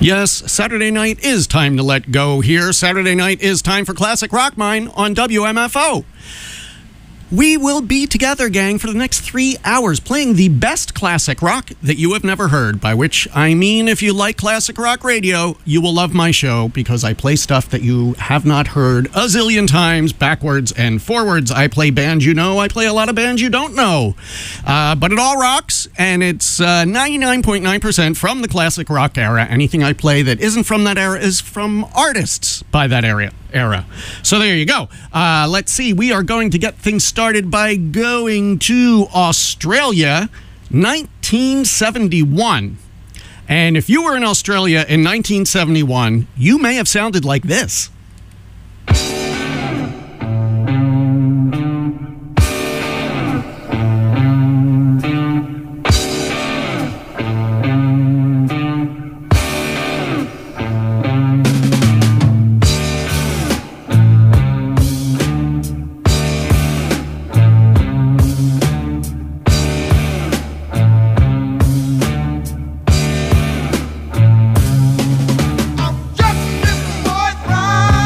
Yes, Saturday night is time to let go here. Saturday night is time for Classic Rock Mine on WMFO. We will be together, gang, for the next 3 hours playing the best classic rock that you have never heard, by which I mean if you like classic rock radio, you will love my show because I play stuff that you have not heard a zillion times, backwards and forwards. I play bands you know, I play a lot of bands you don't know. But it all rocks, and it's 99.9% from the classic rock era. Anything I play that isn't from that era is from artists by that era. So there you go. Let's see. We are going to get things started by going to Australia, 1971. And if you were in Australia in 1971, you may have sounded like this. Just this boy cry.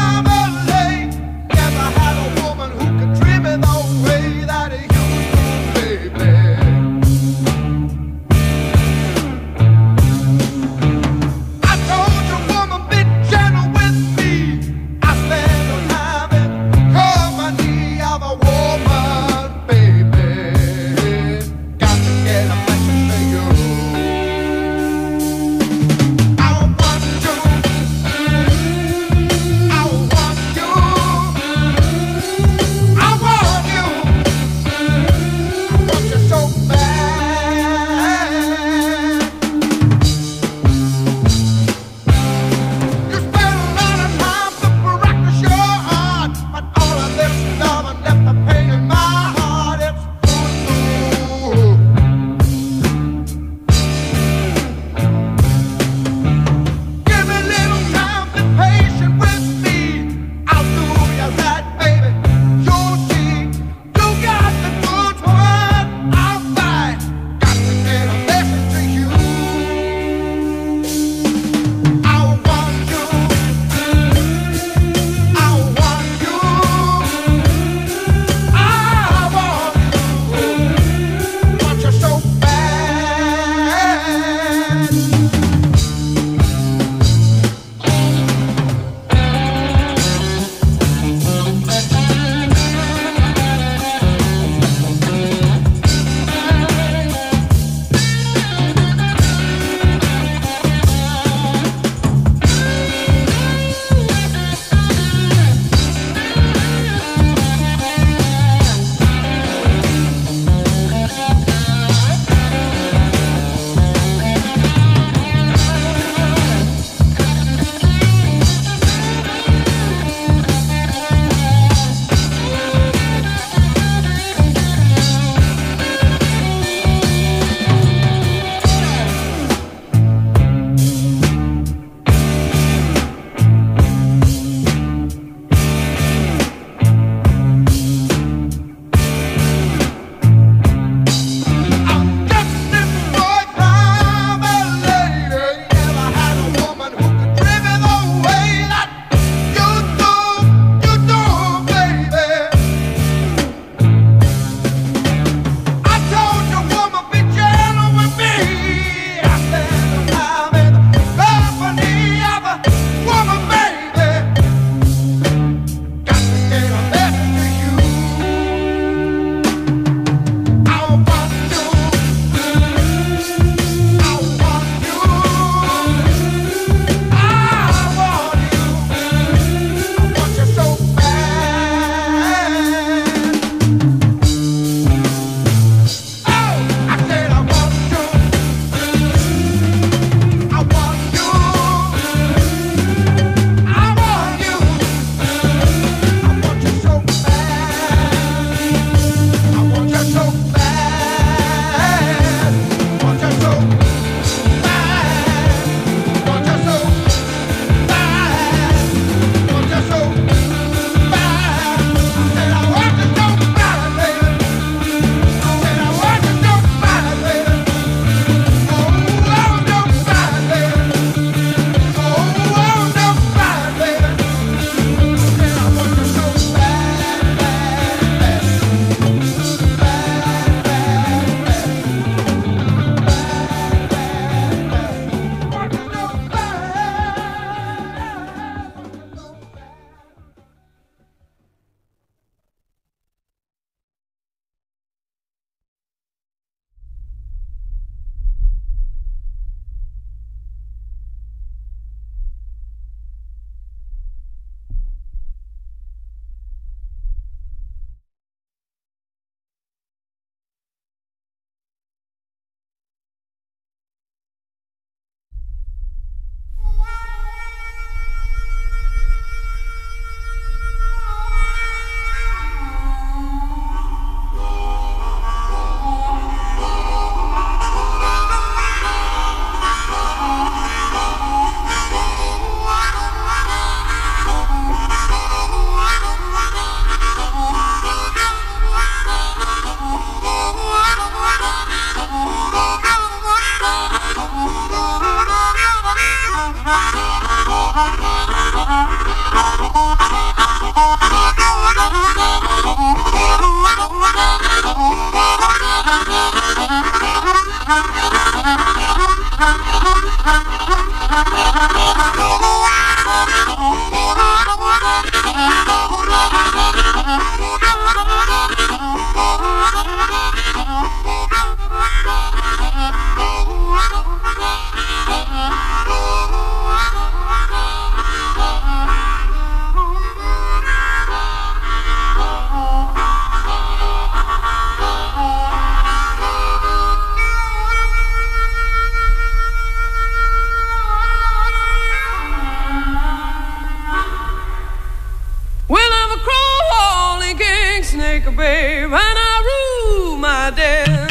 Babe, and I rule my den.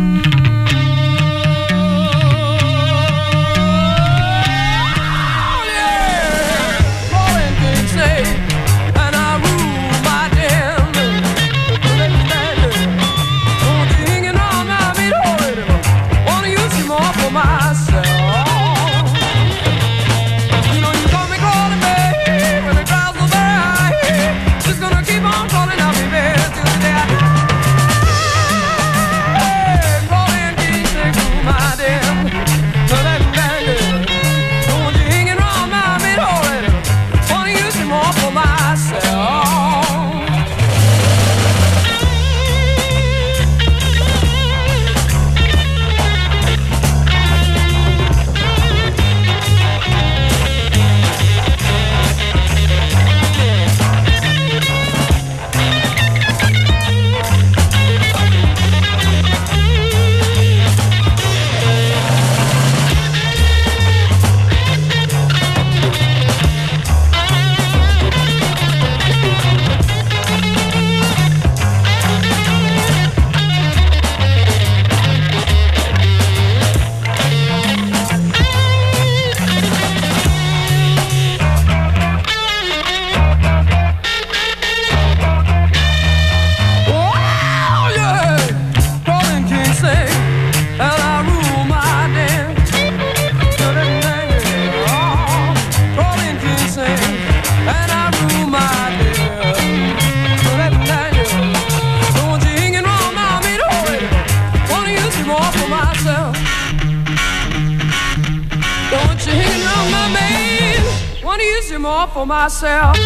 More for myself.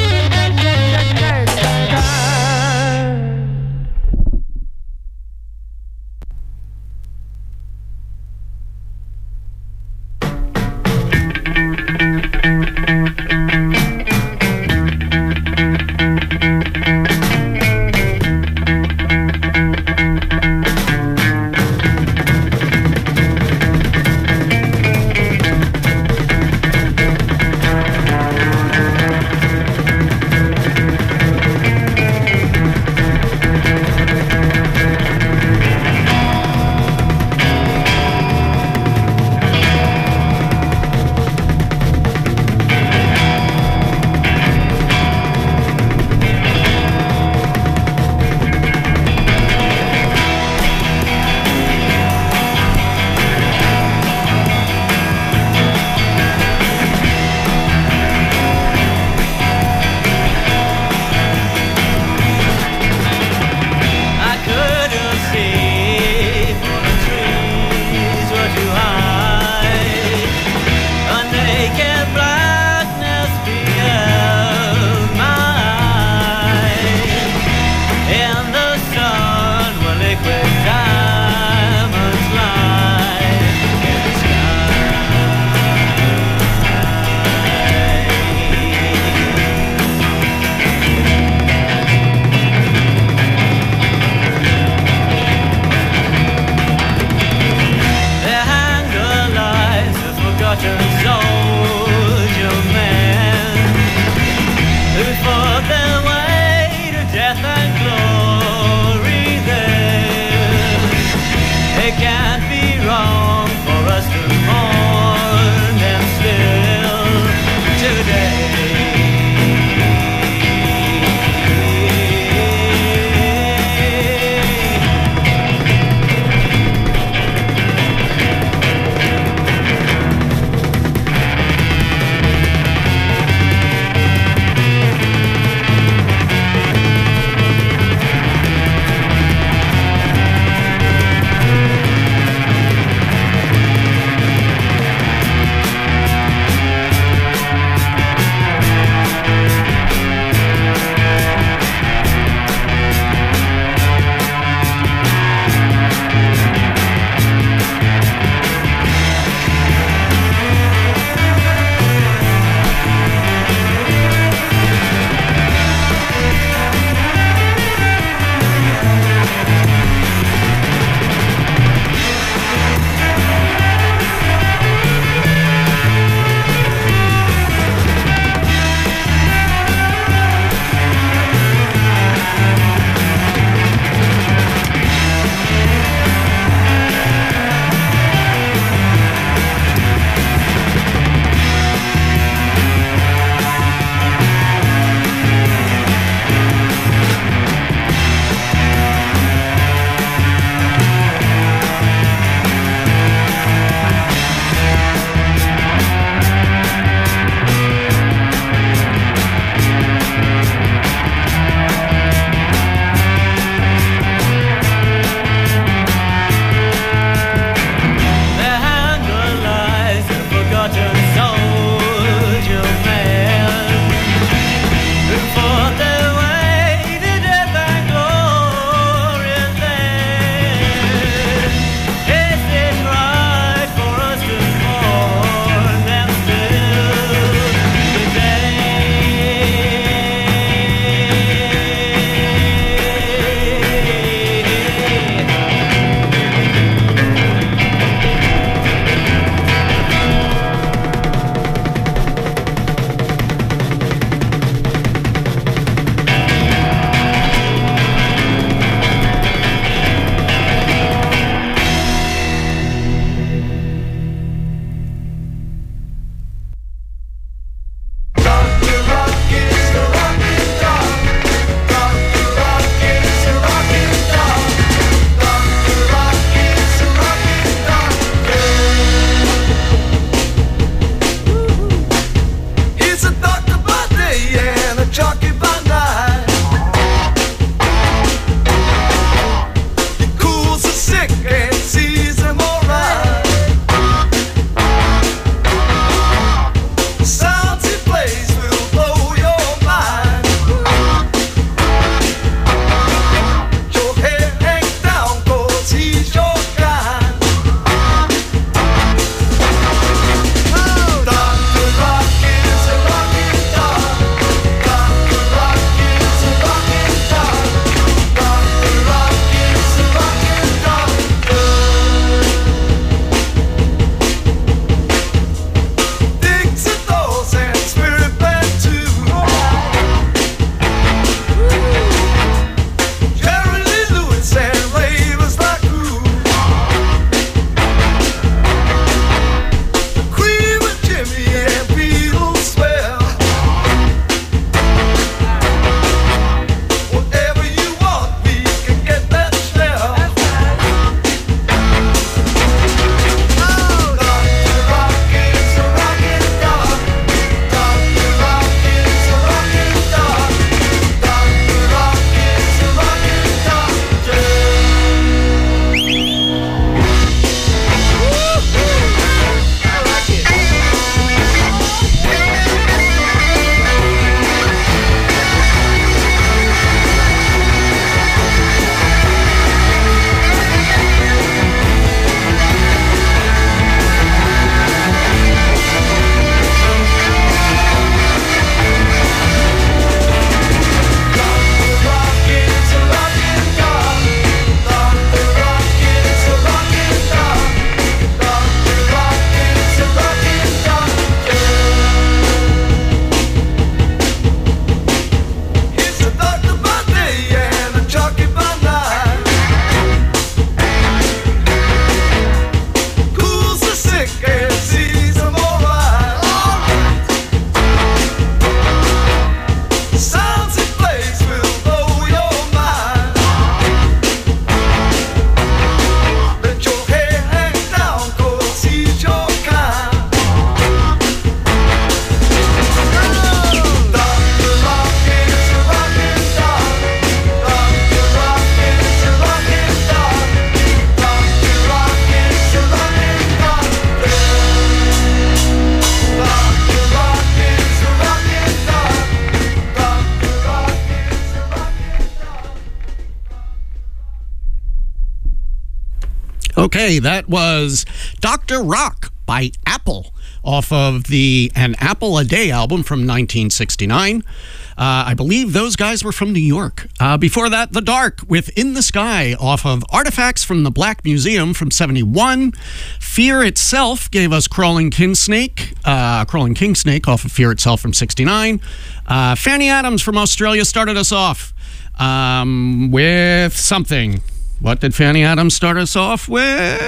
Okay, that was Dr. Rock by Apple off of the An Apple a Day album from 1969. I believe those guys were from New York. Before that, The Dark with In the Sky off of Artifacts from the Black Museum from 71. Fear Itself gave us Crawling Kingsnake off of Fear Itself from 69. Fanny Adams from Australia started us off with something. What did Fanny Adams start us off with?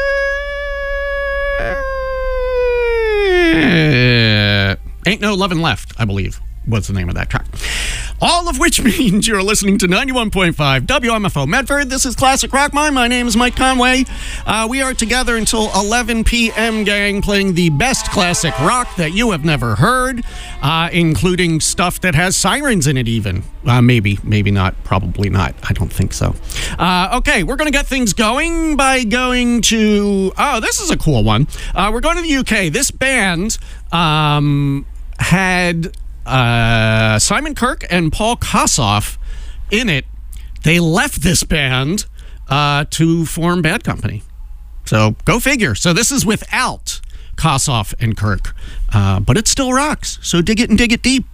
Ain't No Lovin' Left, I believe, was the name of that track. All of which means you're listening to 91.5 WMFO Medford. This is Classic Rock Mine. My name is Mike Conway. We are together until 11 p.m., gang, playing the best classic rock that you have never heard, including stuff that has sirens in it even. Maybe not, probably not. I don't think so. Okay, we're going to get things going by going to... Oh, this is a cool one. We're going to the UK. This band had... Simon Kirke and Paul Kossoff in it. They left this band to form Bad Company. So go figure. So this is without Kossoff and Kirke, but it still rocks. So dig it and dig it deep.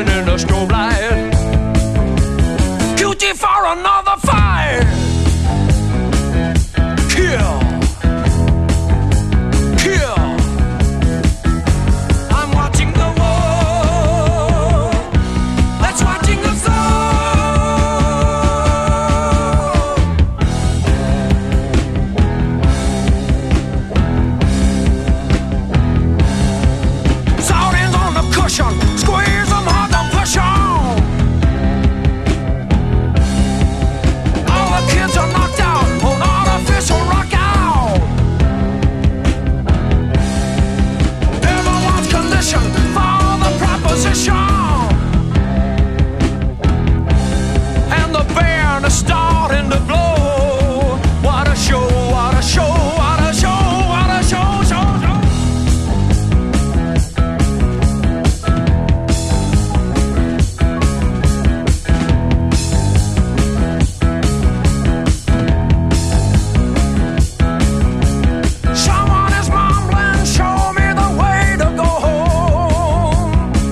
living in a strobe light. Guilty for another fight. Kill. Kill. I'm watching the war that's watching us all. Sardines on the cushion, squeeze them hard, don't push on. All the kids are knocked out on artificial rock out. Everyone's conditioned for the proposition. And the band is starting to blow. What a show, what a show, what a show, what a show, show, show. Someone is mumbling, show me the way to go home.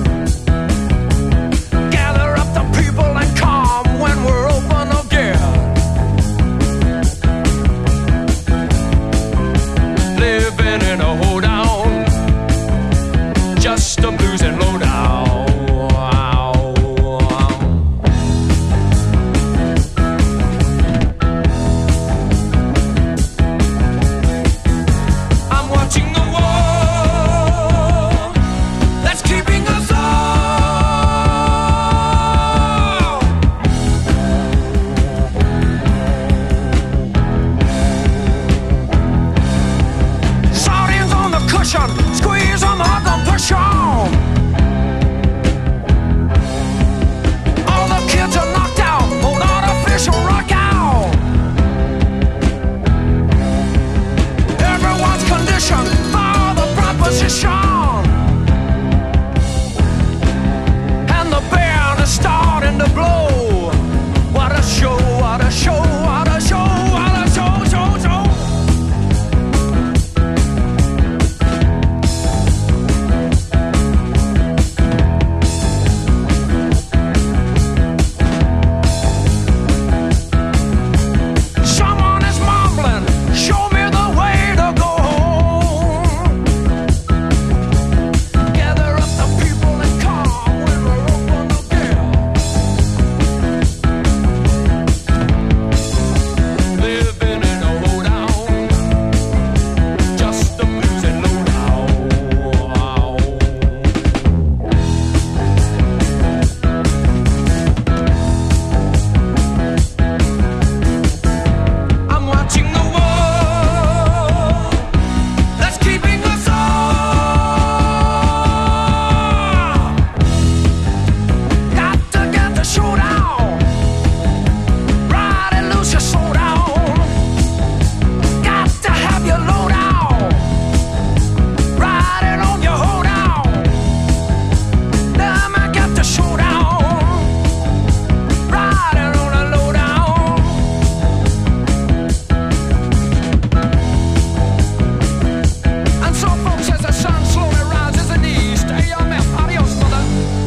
Gather up the people and come when we're open again. Living in a hoedown, just a blues and lowdown. I'm watching the war that's keeping us all. Sardines on the cushion, squeeze them hard, don't push on. All the kids are knocked out on artificial rock out. Everyone's conditioned for the proposition. And the band is starting to blow. What a show, what a show, what a show, what a show, show, show. Someone is mumbling, show me the way to go home. Gather up the people and come when we're open again. Living in a hoedown, just the blues and lowdown. I'm watching the war that's keeping us all. Got to get the showdown. Ride and lose your soul down. Got to have your load out. Ride it on your hold down. Damn, I got the showdown. Ride it on a low down. And so, folks, as the sun slowly rises in the east, stay your man. Adios, mother.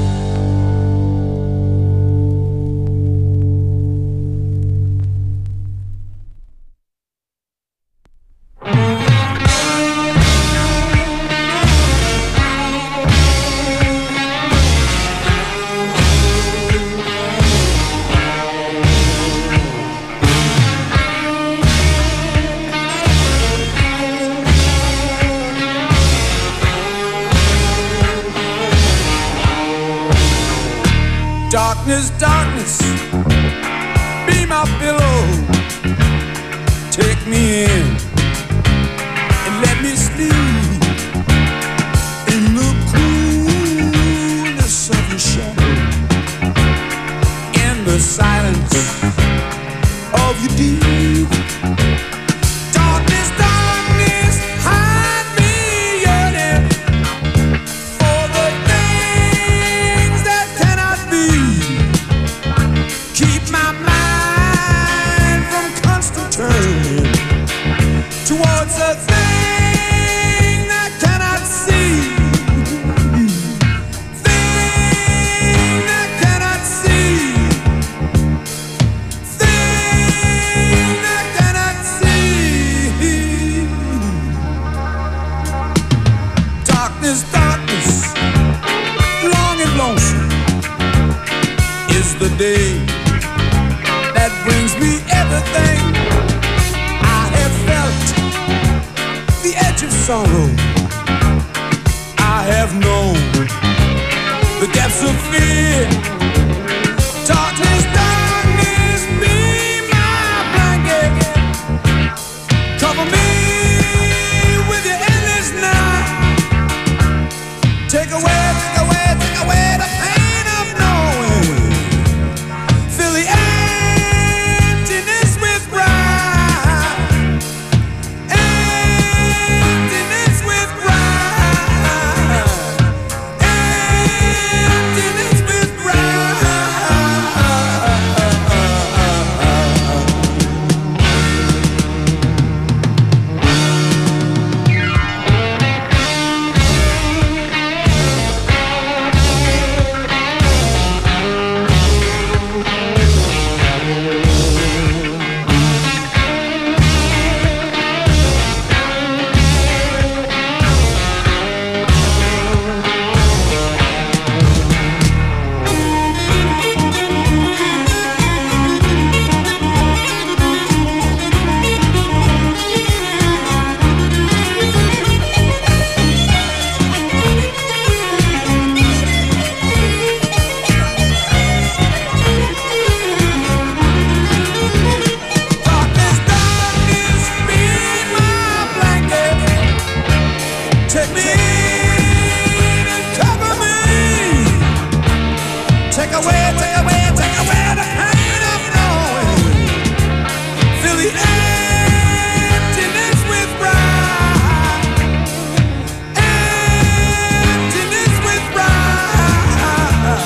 Darkness, darkness, be my pillow. Take me in and let me sleep in the coolness of your shadow, in the silence of your deep. Darkness, darkness, hide me yearning for the things that cannot be. Keep my mind from constant turning towards the things the day that brings me everything I have felt, the edge of sorrow I have known, the depths of fear, darkness, darkness, be my blanket, cover me with your endless night, take away the pain of knowing, fill the emptiness with pride, emptiness with pride, emptiness with pride. Darkness, darkness, be my blanket, take me in and cover me, take away the pain of knowing, fill the emptiness with pride, emptiness with pride,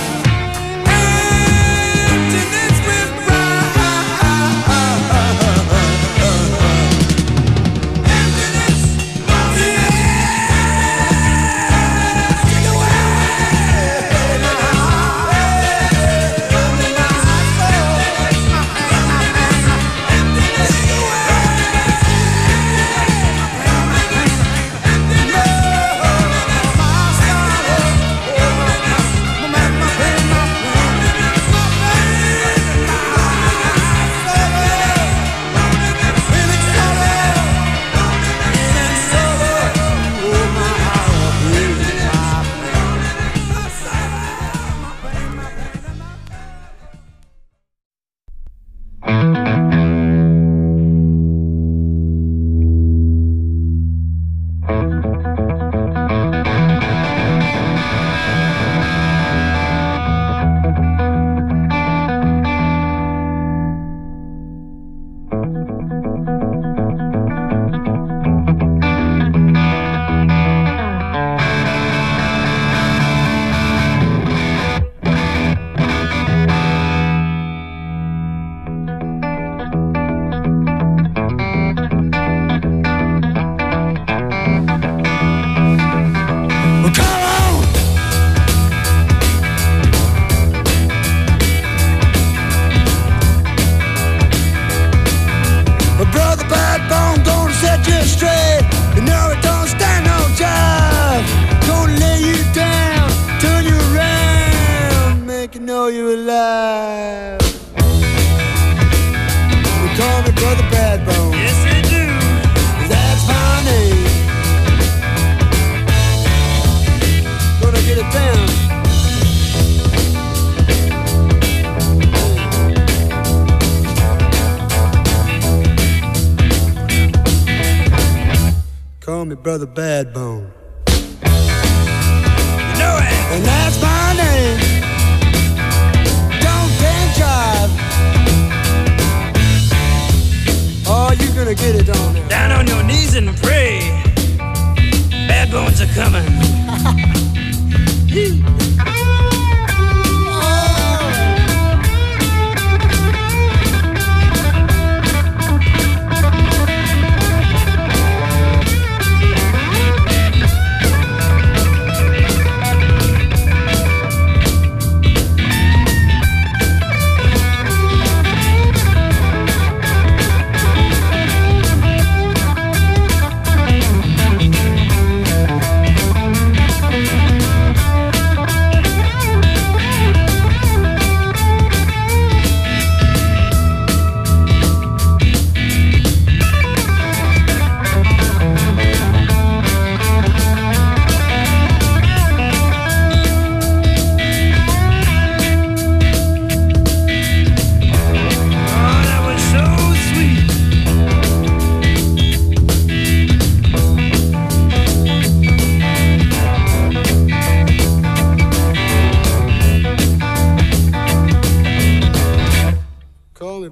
emptiness with pride, emptiness, take away Brother Badbone, gonna set you straight. You know it don't stand no job. Gonna lay you down, turn you around, make you know you're alive. They call me Brother Badbone. Yes, they do. That's my name. Gonna get it down. Call me Brother Badbone. You know it. And that's my name. Don't dance jive. Oh, you gonna get it on there. Down on your knees and pray. Bad bones are coming.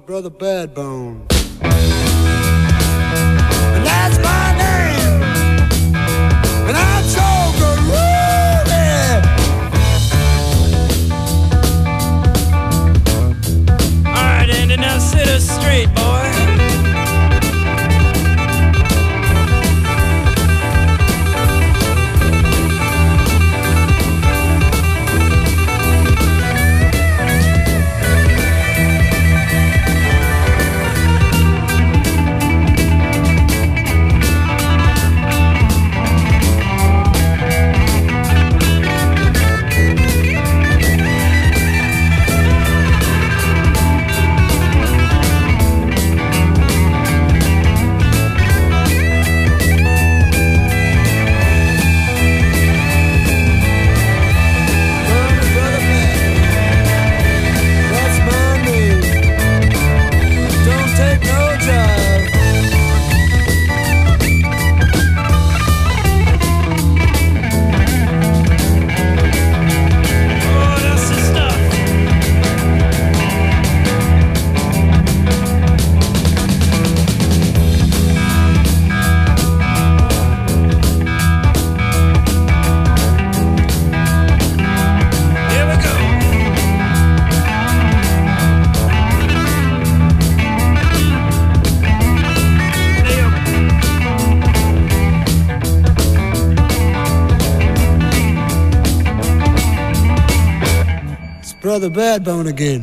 Brother Badbone. And that's my name. And I'm so groovy. Alright, Andy, now sit us straight, boy. Brother Badbone again.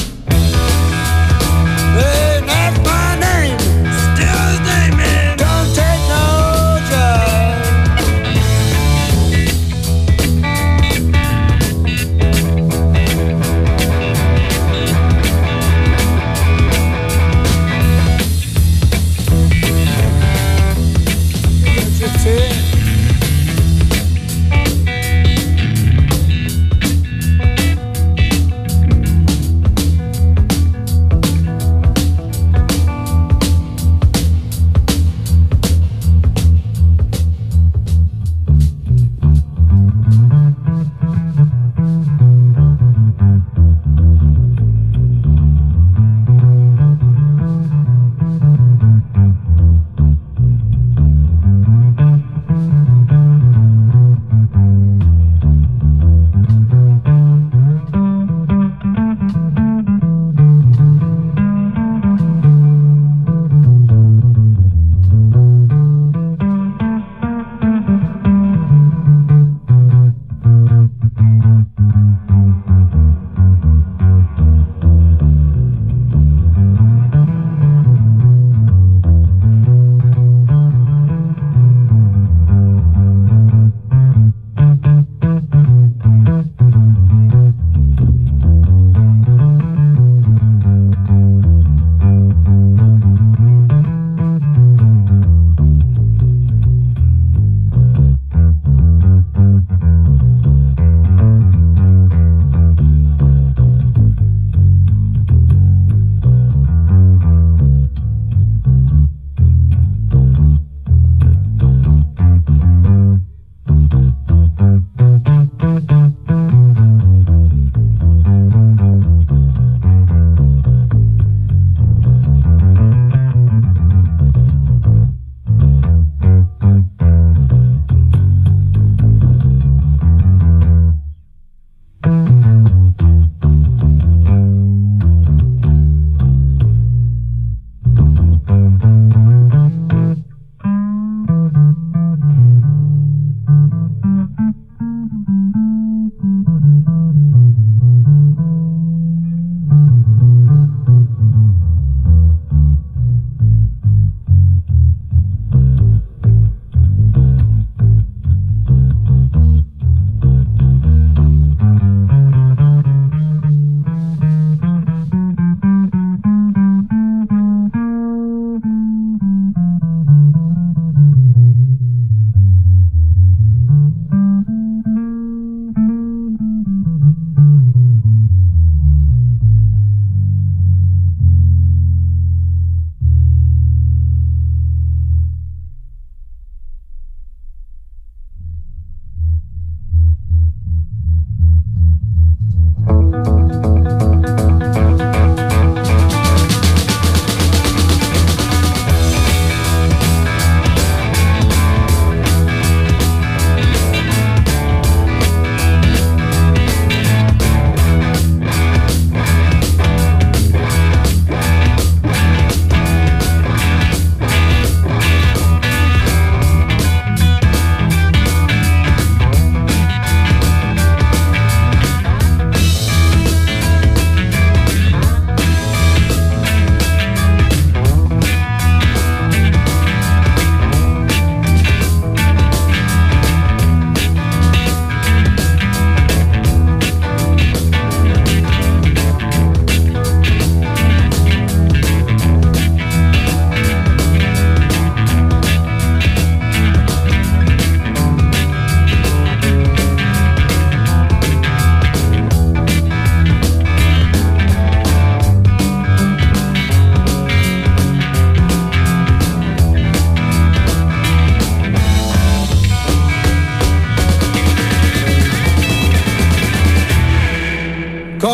Hey, that's my name. Still his name, man. Don't take no job. That's it.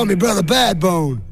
me Brother Bad Bone.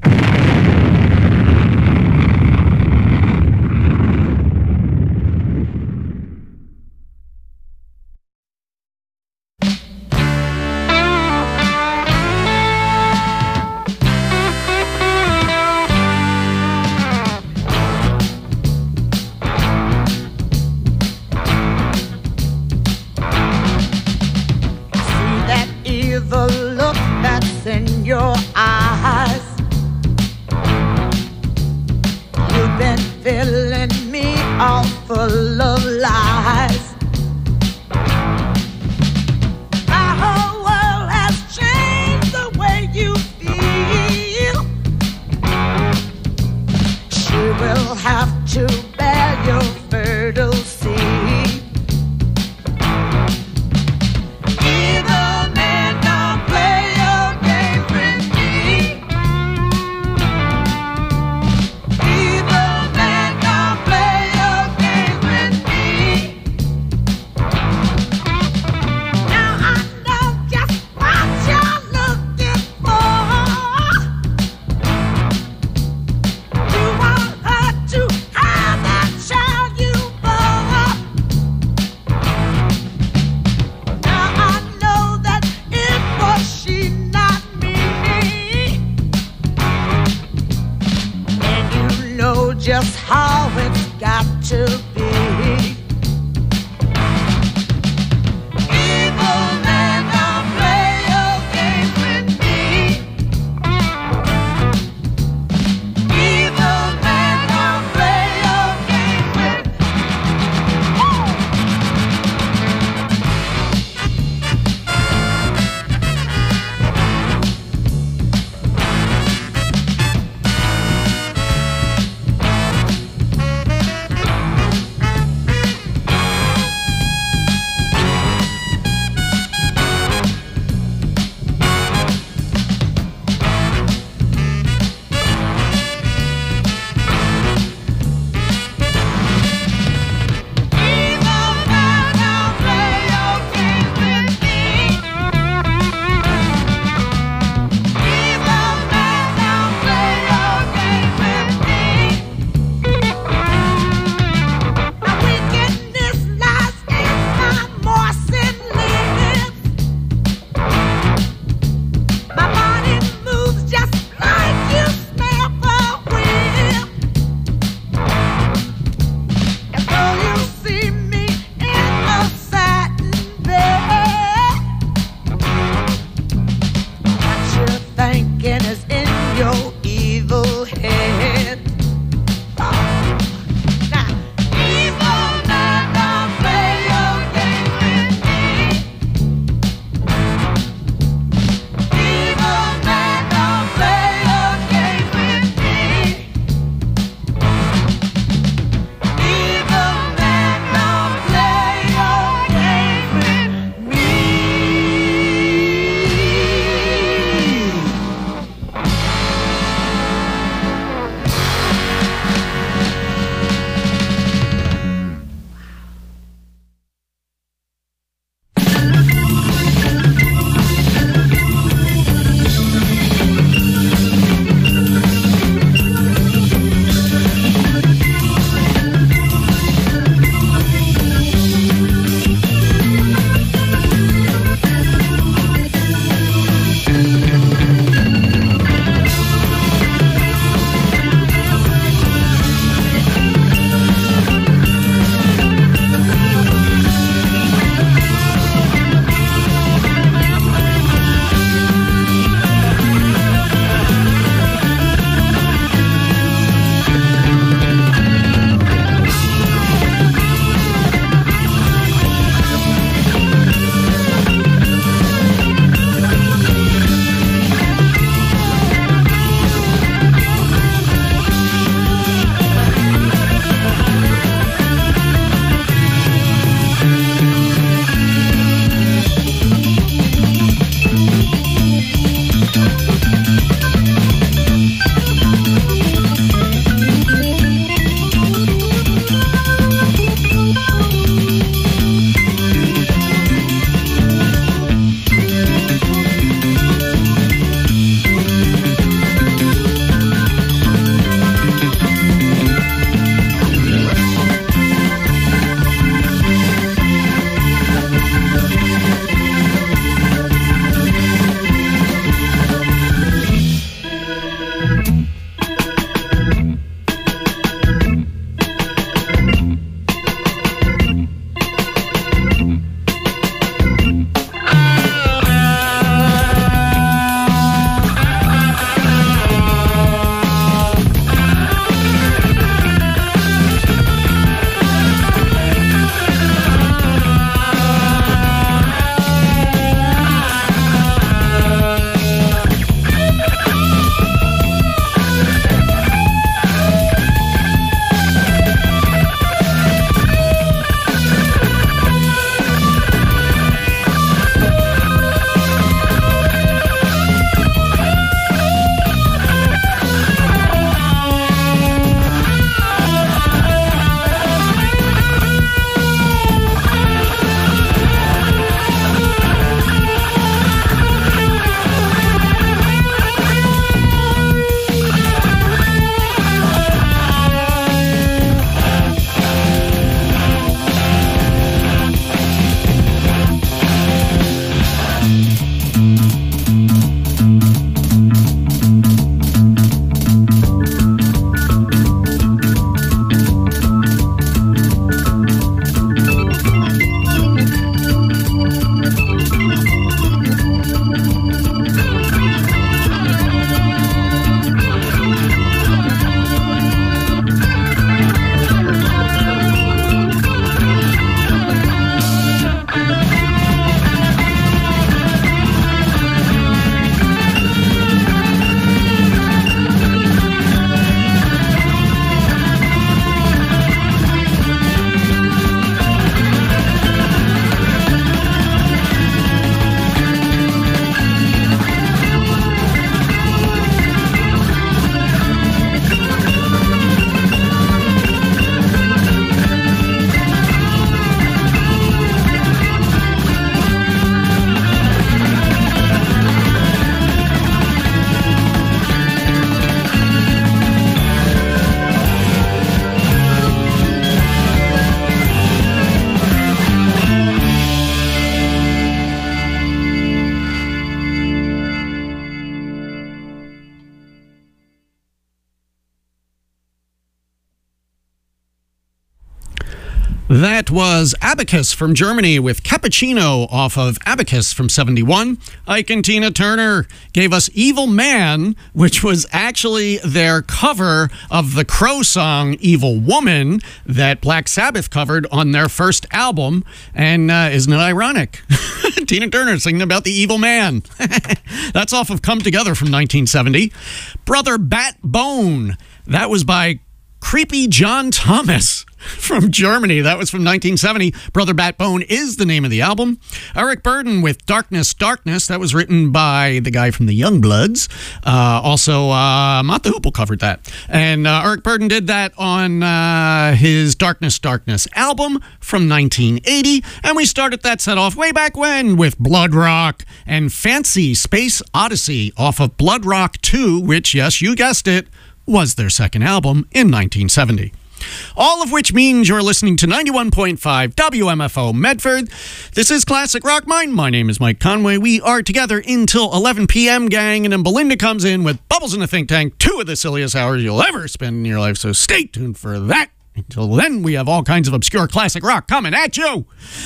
That was Abacus from Germany with Cappuccino off of Abacus from 71. Ike and Tina Turner gave us Evil Man, which was actually their cover of the Crow song Evil Woman that Black Sabbath covered on their first album. And isn't it ironic? Tina Turner singing about the evil man. That's off of Come Together from 1970. Brother Bat Bone. That was by Creepy John Thomas from Germany. That was from 1970. Brother Bat Bone is the name of the album. Eric Burdon with Darkness, Darkness. That was written by the guy from the Youngbloods. Also, Mott the Hoople covered that. And Eric Burdon did that on his Darkness, Darkness album from 1980. And we started that set off way back when with Blood Rock and Fancy Space Odyssey off of Blood Rock 2, which, yes, you guessed it, was their second album in 1970. All of which means you're listening to 91.5 WMFO Medford. This is Classic Rock Mine. My name is Mike Conway. We are together until 11 p.m., gang, and then Belinda comes in with Bubbles in the Think Tank, 2 of the silliest hours you'll ever spend in your life, so stay tuned for that. Until then, we have all kinds of obscure classic rock coming at you.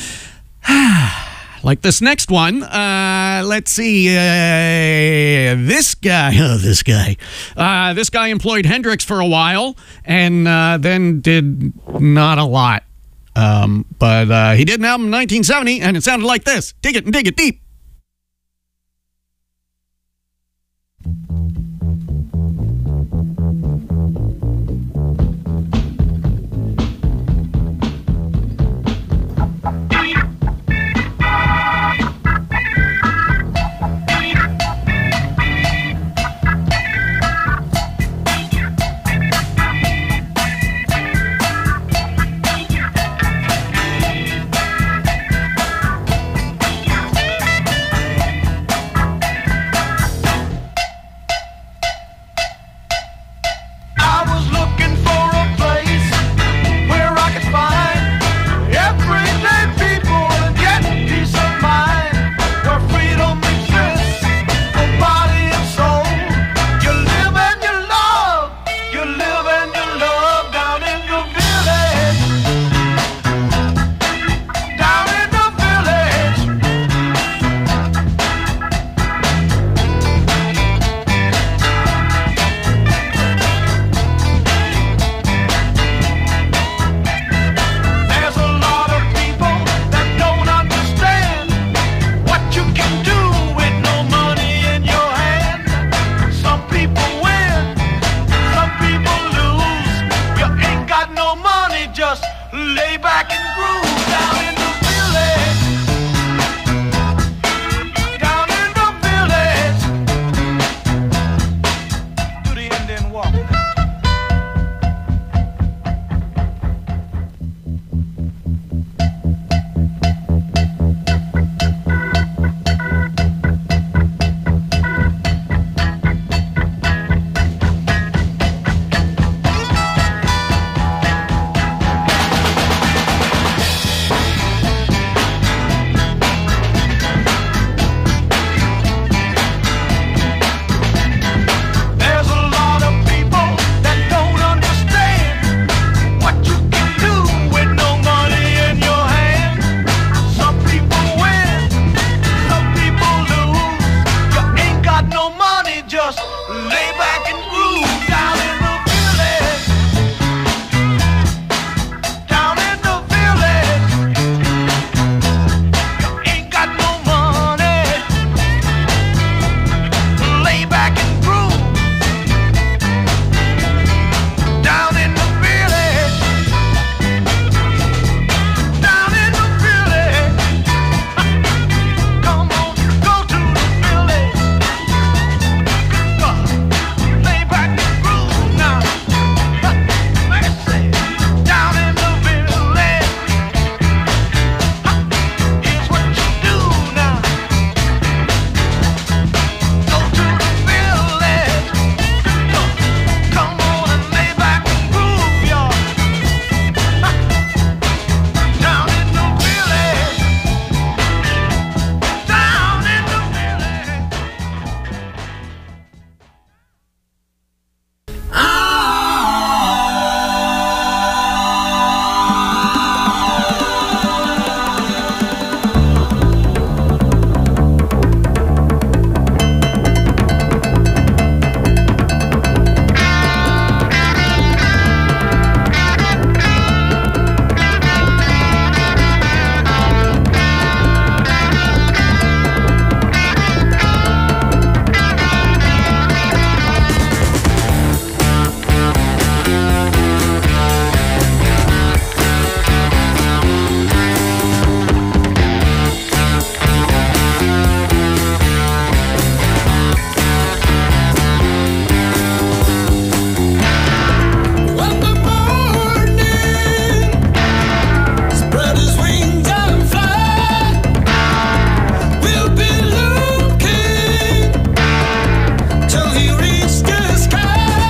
Like this next one, let's see, this guy employed Hendrix for a while and then did not a lot. But he did an album in 1970 and it sounded like this. Dig it and dig it deep.